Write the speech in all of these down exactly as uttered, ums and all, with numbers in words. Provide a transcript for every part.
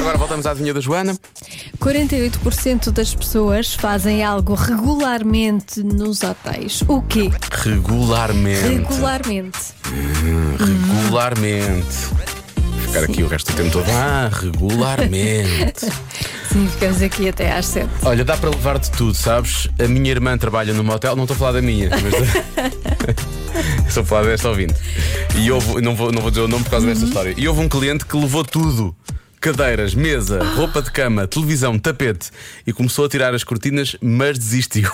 agora voltamos à adivinha da Joana. quarenta e oito por cento das pessoas fazem algo regularmente nos hotéis. O quê? Regularmente. Regularmente. Hum, regularmente. Vou ficar aqui o resto do tempo todo. Ah, regularmente. Sim, ficamos aqui até às sete. Olha, dá para levar de tudo, sabes? A minha irmã trabalha num motel, não estou a falar da minha, mas estou a falar desta ouvinte. E houve, não vou, não vou dizer o nome por causa desta história. E houve um cliente que levou tudo: cadeiras, mesa, roupa de cama, televisão, tapete, e começou a tirar as cortinas, mas desistiu.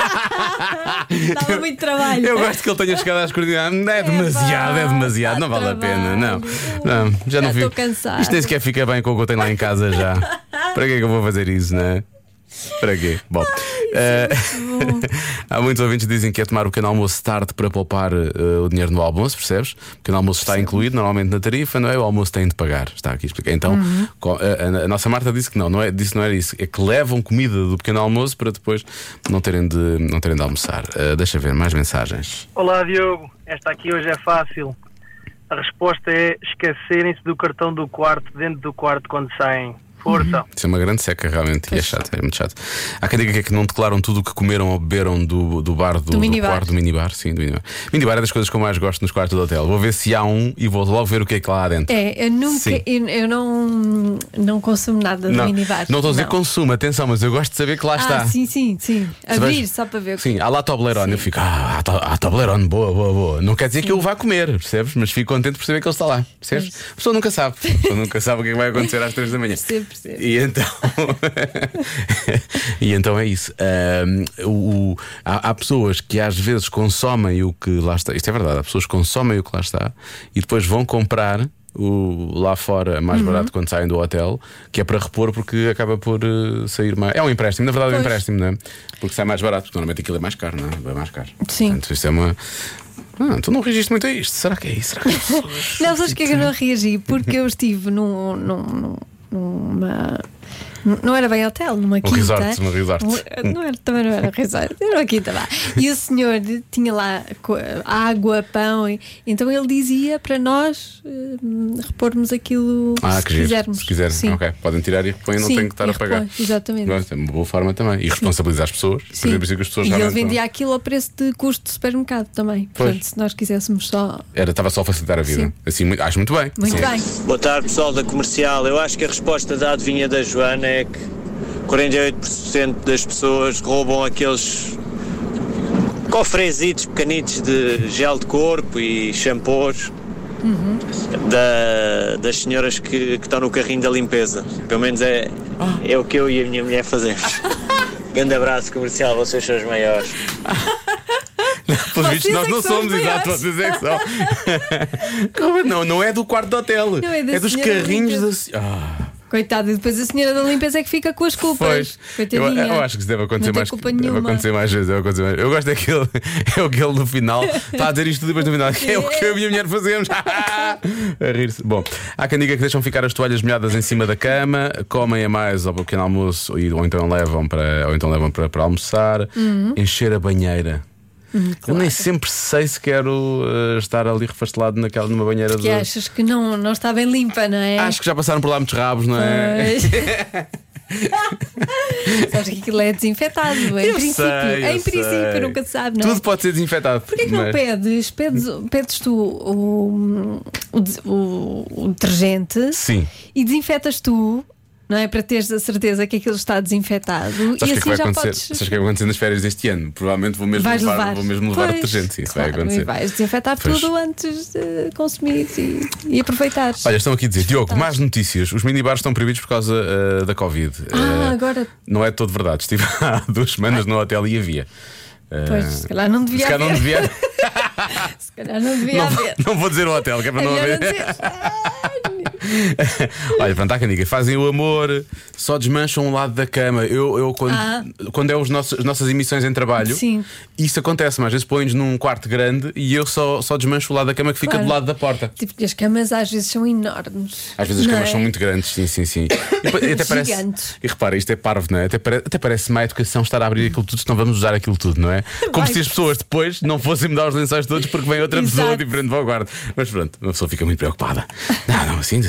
Dava muito trabalho. Eu gosto que ele tenha chegado às cortinas. É demasiado, é demasiado, não vale a pena. Não, não, já não estou fico. cansada. Isto nem sequer fica bem com o que eu tenho lá em casa já. Para que é que eu vou fazer isso, não é? Para quê? Bom, Ai, uh, há muitos ouvintes que dizem que é tomar o pequeno almoço tarde para poupar uh, o dinheiro no almoço, percebes? O pequeno almoço está incluído normalmente na tarifa, não é? O almoço tem de pagar. Está aqui explicado. Então, Uhum. a, a, a nossa Marta disse que não, não é, disse não era isso. É que levam comida do pequeno almoço para depois não terem de, não terem de almoçar. Uh, deixa ver, mais mensagens. Olá Diogo, esta aqui hoje é fácil. A resposta é esquecerem-se do cartão do quarto dentro do quarto quando saem. Força. Isso é uma grande seca realmente. E é chato, é muito chato. Há quem diga que é que não declaram tudo o que comeram ou beberam do, do bar do, Do do minibar. quarto, do minibar. Sim, do minibar. Minibar é das coisas que eu mais gosto nos quartos do hotel. Vou ver se há um e vou logo ver o que é que lá há dentro. É, eu nunca, Sim. eu, eu não, não consumo nada de Não, minibar. não estou a dizer consumo, atenção, mas eu gosto de saber que lá Ah, está. sim, sim, sim. Se Abrir vejo- só para ver o que Sim, há lá Toblerone. Sim. Eu fico, ah, há to- há Toblerone, boa, boa, boa. Não quer dizer que eu vá comer, percebes? Mas fico contente por saber que ele está lá, percebes? A pessoa nunca sabe. A pessoa nunca sabe o que é que vai acontecer às três da manhã. Percebo, percebo. E então. E então é isso. Ahm, o, o- há, há pessoas que às vezes consomem o que lá está. Isto é verdade, há pessoas que consomem o que lá está e depois vão comprar o, lá fora mais Uhum. barato quando saem do hotel, que é para repor porque acaba por uh, sair mais. É um empréstimo, na verdade é um Pois. empréstimo, não é? Porque sai mais barato, porque normalmente aquilo é mais caro, não é? É mais caro. Sim. Portanto, isto é uma. Ah, tu não reagiste muito a isto. Será que é isso? Será que é isso? Não, sabes que é que eu não reagi? Porque eu estive num, num, num- numa. Não era bem hotel, numa quinta. resort, um resort. Um- Não era, também não era resort, era uma quinta lá. E o senhor tinha lá co- água, pão, e, então ele dizia para nós hum, repormos aquilo Ah, se que giro. quisermos. Se quiserem, Sim. ok. Podem tirar e repõem, não Sim, têm que estar e a pagar. repõe, exatamente. Pronto, é uma boa forma também. E responsabilizar as pessoas. Por Sim. exemplo, isso que as pessoas E ele realmente vendia não- aquilo ao preço de custo de supermercado também. Pois. Portanto, se nós quiséssemos só. Era, estava só a facilitar a vida. Sim. Assim, muito- acho muito bem. Muito Sim. bem. Boa tarde, pessoal da Comercial. Eu acho que a resposta da adivinha da Joana é que quarenta e oito por cento das pessoas roubam aqueles cofrezitos pequenitos de gel de corpo e shampoos da- das senhoras que, que estão no carrinho da limpeza. Pelo menos é, é o que eu e a minha mulher fazemos. Grande abraço, Comercial, vocês são os maiores. Pelos vistos, Vocês nós é que não são somos, os exato, maiores. vocês é que são. Não, não é do quarto do hotel. Não, é da dos senhora da carrinhos limpeza. da. Ah, Coitado, e depois a senhora da limpeza é que fica com as culpas. pois. Eu, Coitadinha. eu acho que isso deve acontecer Não tem mais. culpa Deve nenhuma. acontecer mais vezes. Deve acontecer mais. Eu gosto daquele. É aquele no final. Está a dizer isto tudo depois no final. Que é o que eu e a minha mulher fazemos. A rir-se. Bom, há quem diga que deixam ficar as toalhas molhadas em cima da cama, comem a mais ao pequeno almoço e- ou então levam para, ou então levam para, para almoçar, Uhum. encher a banheira. Eu claro. nem sempre sei se quero uh, estar ali refastelado naquela, numa banheira Que de. achas que não, não está bem limpa, não é? Acho que já passaram por lá muitos rabos, não é? Pois. Sabes que aquilo é desinfetado, em Eu princípio. sei, eu em princípio, sei. nunca se sabe, não é? Tudo pode ser desinfetado. Porquê que não mas- pedes? Pedes, pedes tu o, o, des- o- o detergente Sim. e desinfetas tu, não é? Para teres a certeza que aquilo está desinfetado. Sabes o e que é que assim vai já acontecer? podes. Sabes o que é que vai acontecer nas férias deste ano? Provavelmente vou mesmo Vais levar, levar, vou mesmo levar Pois, detergente. Sim, isso claro, vai acontecer. E vais desinfetar Pois. tudo antes de consumir e, e aproveitar. Olha, estão aqui a dizer, Diogo, más notícias. Os minibares estão proibidos por causa uh, da Covid. Ah, Uh, agora. Não é todo verdade. Estive há duas semanas no hotel e havia. Uh, Pois, se calhar não devia se calhar não haver. devia. Se calhar não devia não, haver. não vou dizer o hotel, que é para É não melhor haver. não dizer. Olha, pronto, há quem diga, fazem o amor, só desmancham um lado da cama. Eu, eu quando, Ah. quando é os nossos, as nossas emissões em trabalho, Sim. isso acontece, mas às vezes põem-nos num quarto grande e eu só, só desmancho o lado da cama que fica Claro. do lado da porta. Tipo, que as camas às vezes são enormes. Às vezes as não camas é? são muito grandes, sim, sim, sim. E, depois- até parece, Gigantes. e repara, isto é parvo, não é? Até, pare, até parece má educação estar a abrir aquilo tudo, se não vamos usar aquilo tudo, não é? Como Vai. se as pessoas depois não fossem mudar os lençóis todos porque vem outra pessoa Exato. diferente para o guarda. Mas pronto, uma pessoa fica muito preocupada. Não, não, assim, assim.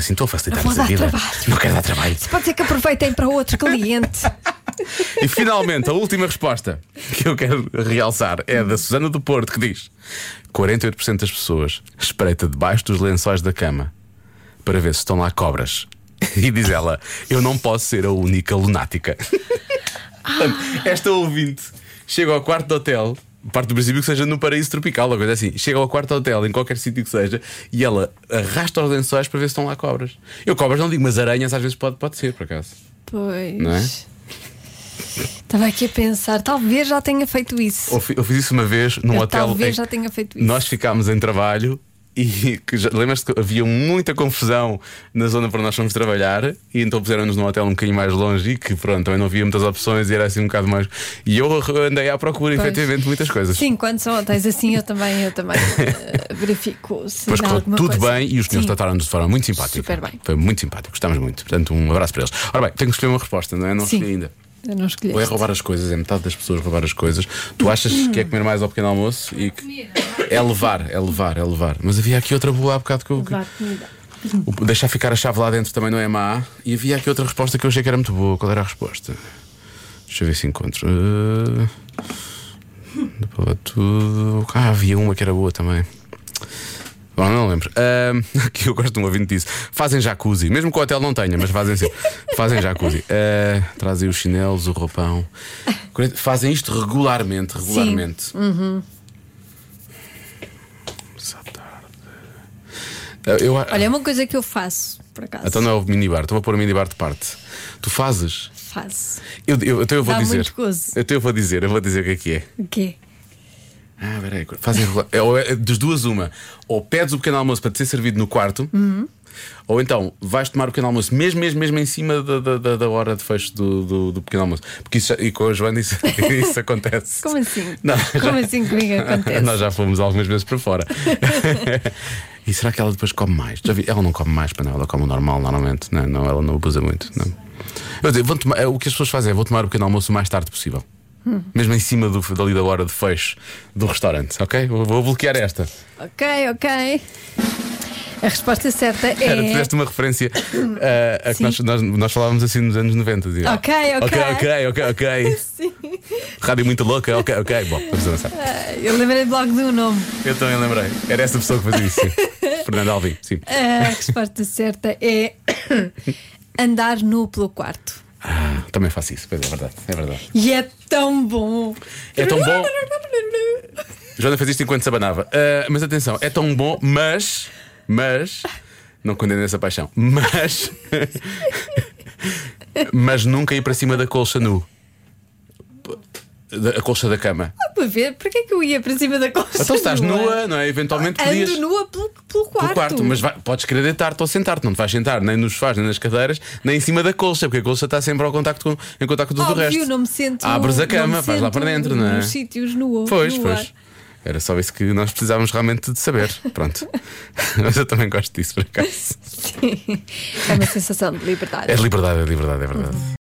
assim, estou a facilitar-vos Vou a dar vida. trabalho. Não quero dar trabalho. Pode ser que aproveitem para outro cliente. E finalmente, a última resposta que eu quero realçar é da Susana do Porto, que diz: quarenta e oito por cento das pessoas espreita debaixo dos lençóis da cama para ver se estão lá cobras. E diz ela: eu não posso ser a única lunática. Portanto, esta ouvinte chega ao quarto de hotel, parte do princípio que seja no paraíso tropical, ou coisa assim. Chega ao quarto de hotel, em qualquer sítio que seja, e ela arrasta os lençóis para ver se estão lá cobras. Eu cobras não digo, mas aranhas às vezes pode, pode ser, por acaso. Pois. Não é? Estava aqui a pensar, talvez já tenha feito isso. Eu fi- eu fiz isso uma vez num Eu hotel. talvez em- já tenha feito isso. Nós ficámos em trabalho e que já- lembras-te que havia muita confusão na zona para nós fomos trabalhar, e então puseram-nos num hotel um bocadinho mais longe e que pronto, também não havia muitas opções e era assim um bocado mais. E eu andei à procura, Pois. efetivamente, muitas coisas. Sim, quando são hotéis assim, eu também, eu também eh, verifico se Mas há correu alguma tudo coisa. bem e os senhores Sim. trataram-nos de forma muito simpática. Super bem. Foi muito simpático, gostámos muito. Portanto, um abraço para eles. Ora bem, tenho que escolher uma resposta, não é? Não Sim. escolhi ainda. Eu não escolhi. Ou é roubar as coisas, é metade das pessoas roubar as coisas. Tu achas que é comer mais ao pequeno almoço e que... É levar, é levar, é levar. Mas havia aqui outra boa há bocado que eu. Levar comida. O deixar ficar a chave lá dentro também não é má. E havia aqui outra resposta que eu achei que era muito boa. Qual era a resposta? Deixa eu ver se encontro. Uh... Depois tudo. Ah, havia uma que era boa também. Bom, não lembro. Uh, aqui eu gosto de um ouvinte disso. Fazem jacuzzi, mesmo que o hotel não tenha, mas fazem sim. Fazem jacuzzi. Uh, trazem os chinelos, o roupão. Fazem isto regularmente, regularmente. Uhum. Eu, Olha, é uma coisa que eu faço, por acaso. então não é o minibar, então vou pôr o minibar de parte. Tu fazes? Faço. Eu, eu, então eu vou Dá dizer. muito gozo. Então eu vou dizer, eu vou dizer o que é que é. O quê? Ah, peraí, fazem regular. É, ou é das duas, uma. Ou pedes o pequeno almoço para te ser servido no quarto, Uhum. ou então vais tomar o pequeno almoço mesmo, mesmo, mesmo em cima da, da, da- da hora de fecho do, do, do pequeno almoço. Porque isso, já- e com a Joana isso, isso acontece. Como assim? Não, Como assim comigo acontece? Nós já fomos algumas vezes para fora. E será que ela depois come mais? Já vi, ela não come mais, para não, ela come o normal normalmente. Não, não, ela não abusa muito. Não. Eu vou dizer, vou tomar- o que as pessoas fazem é vou tomar o pequeno almoço o mais tarde possível. Hum. Mesmo em cima do, dali da hora de fecho do restaurante, ok? Vou, vou bloquear esta. Ok, ok. A resposta certa é. Era, tu deste uma referência uh, a que Sim. nós, nós, nós falávamos assim nos anos noventa. Dizia, Ok, ok. Ok, ok, ok, ok. Sim. Rádio muito louca, ok, ok. Bom, vamos avançar. Ah, Eu lembrei logo do nome. Eu também lembrei. Era essa pessoa que fazia isso. Sim. Fernando Alvim, sim. A resposta certa é andar nu pelo quarto. Ah, também faço isso, pois é verdade, é verdade. E é tão bom. É tão bom. Joana fez isto enquanto se abanava. Ah, mas atenção, é tão bom, mas. Mas. Não condeno essa paixão. Mas. Mas nunca ir para cima da colcha nu. Da- A colcha da cama. Para ver, porquê que eu ia para cima da colcha? Então estás nua? nua, não é? Eventualmente podias. Ando nua pelo, pelo quarto. No quarto, mas vai- podes querer deitar-te ou sentar-te. Não te vais sentar nem nos sofás, nem nas cadeiras, nem em cima da colcha, porque a colcha está sempre ao contacto com, em contacto com tudo o Óbvio, resto. não me sinto. Abres a não cama, me vais lá para sinto dentro, não é? Nos sítios nu. Pois, no pois. ar. Era só isso que nós precisávamos realmente de saber. Pronto. Mas eu também gosto disso, por acaso. Sim. É uma sensação de liberdade. É liberdade, é liberdade, é verdade.